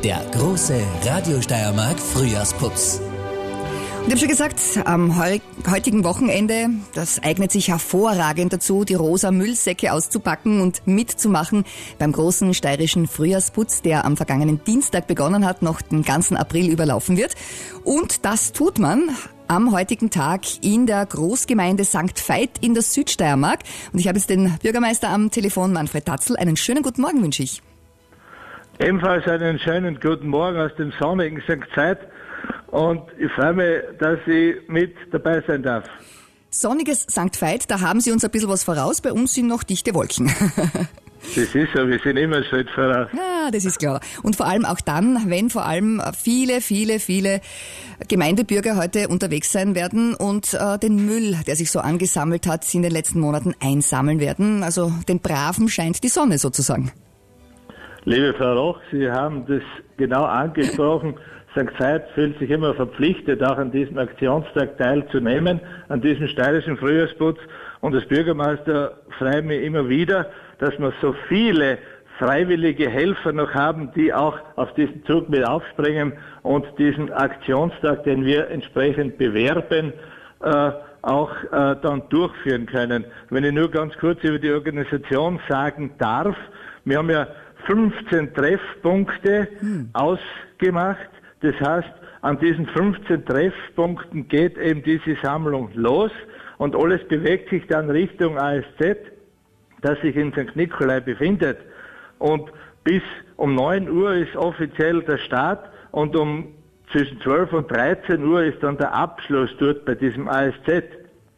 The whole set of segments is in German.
Der große Radio Steiermark Frühjahrsputz. Und ich habe schon gesagt, am heutigen Wochenende, das eignet sich hervorragend dazu, die rosa Müllsäcke auszupacken und mitzumachen beim großen steirischen Frühjahrsputz, der am vergangenen Dienstag begonnen hat, noch den ganzen April überlaufen wird. Und das tut man am heutigen Tag in der Großgemeinde St. Veit in der Südsteiermark. Und ich habe jetzt den Bürgermeister am Telefon, Manfred Tatzl. Einen schönen guten Morgen wünsche ich. Ebenfalls einen schönen guten Morgen aus dem sonnigen St. Veit. Und ich freue mich, dass ich mit dabei sein darf. Sonniges St. Veit, da haben Sie uns ein bisschen was voraus. Bei uns sind noch dichte Wolken. Das ist so, wir sind immer schön voraus. Ja, das ist klar. Und vor allem auch dann, wenn vor allem viele Gemeindebürger heute unterwegs sein werden und den Müll, der sich so angesammelt hat, in den letzten Monaten einsammeln werden. Also den Braven scheint die Sonne sozusagen. Liebe Frau Roch, Sie haben das genau angesprochen. St. Veit fühlt sich immer verpflichtet, auch an diesem Aktionstag teilzunehmen, an diesem steirischen Frühjahrsputz. Und als Bürgermeister freue ich mich immer wieder, dass wir so viele freiwillige Helfer noch haben, die auch auf diesen Zug mit aufspringen und diesen Aktionstag, den wir entsprechend bewerben, auch dann durchführen können. Wenn ich nur ganz kurz über die Organisation sagen darf, wir haben ja 15 Treffpunkte ausgemacht. Das heißt, an diesen 15 Treffpunkten geht eben diese Sammlung los und alles bewegt sich dann Richtung ASZ, das sich in St. Nikolai befindet. Und bis um 9 Uhr ist offiziell der Start und zwischen 12 und 13 Uhr ist dann der Abschluss dort bei diesem ASZ.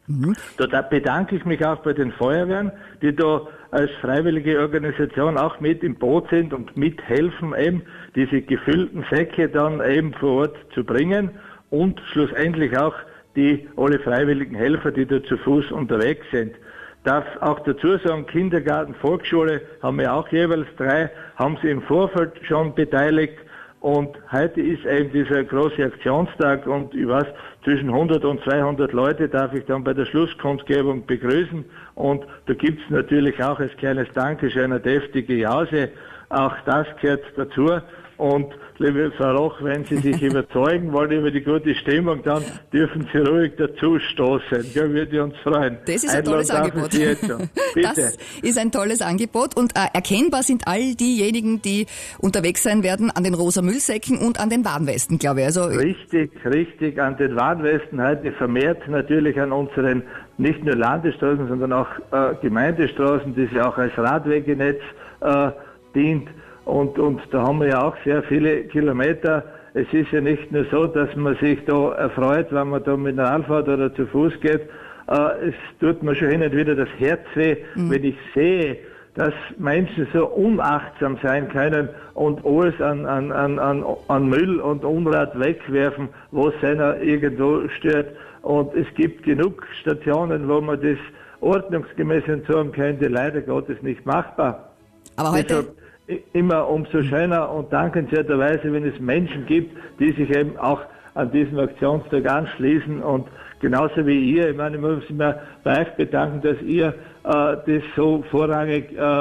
Da bedanke ich mich auch bei den Feuerwehren, die da als freiwillige Organisation auch mit im Boot sind und mithelfen, eben diese gefüllten Säcke dann eben vor Ort zu bringen und schlussendlich auch alle freiwilligen Helfer, die da zu Fuß unterwegs sind. Darf auch dazu sagen, Kindergarten, Volksschule haben wir auch jeweils 3, haben sie im Vorfeld schon beteiligt. Und heute ist eben dieser große Aktionstag und ich weiß, zwischen 100 und 200 Leute darf ich dann bei der Schlusskundgebung begrüßen. Und da gibt's natürlich auch als kleines Dankeschön eine deftige Jause. Auch das gehört dazu. Und liebe Frau Roch, wenn Sie sich überzeugen wollen über die gute Stimmung, dann dürfen Sie ruhig dazu stoßen. Ja, würde uns freuen. Das ist ein tolles Angebot. Das ist ein tolles Angebot und erkennbar sind all diejenigen, die unterwegs sein werden an den rosa Müllsäcken und an den Warnwesten, glaube ich. Also richtig, an den Warnwesten heute vermehrt natürlich an unseren nicht nur Landesstraßen, sondern auch Gemeindestraßen, die ja auch als Radwegenetz dient. Und da haben wir ja auch sehr viele Kilometer. Es ist ja nicht nur so, dass man sich da erfreut, wenn man da mit dem Radfahrt oder zu Fuß geht. Es tut mir schon hin und wieder das Herz weh, wenn ich sehe, dass Menschen so unachtsam sein können und alles an Müll und Unrat wegwerfen, was einer irgendwo stört. Und es gibt genug Stationen, wo man das ordnungsgemäß entsorgen könnte, leider Gottes nicht machbar. Aber heute immer umso schöner und dankenswerterweise, wenn es Menschen gibt, die sich eben auch an diesem Aktionstag anschließen und genauso wie ihr, ich meine, ich muss mich bei euch bedanken, dass ihr das so vorrangig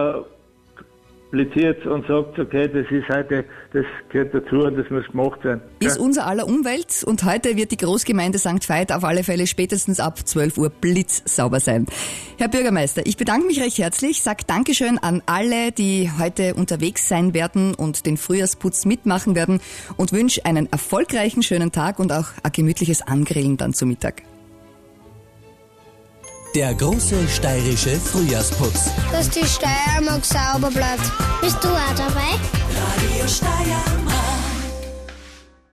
publiziert und sagt, okay, das ist heute, das gehört dazu und das muss gemacht werden. Ist unser aller Umwelt und heute wird die Großgemeinde St. Veit auf alle Fälle spätestens ab 12 Uhr blitzsauber sein. Herr Bürgermeister, ich bedanke mich recht herzlich, sage Dankeschön an alle, die heute unterwegs sein werden und den Frühjahrsputz mitmachen werden und wünsche einen erfolgreichen, schönen Tag und auch ein gemütliches Angrillen dann zu Mittag. Der große steirische Frühjahrsputz. Dass die Steiermark sauber bleibt. Bist du auch dabei? Radio Steiermark.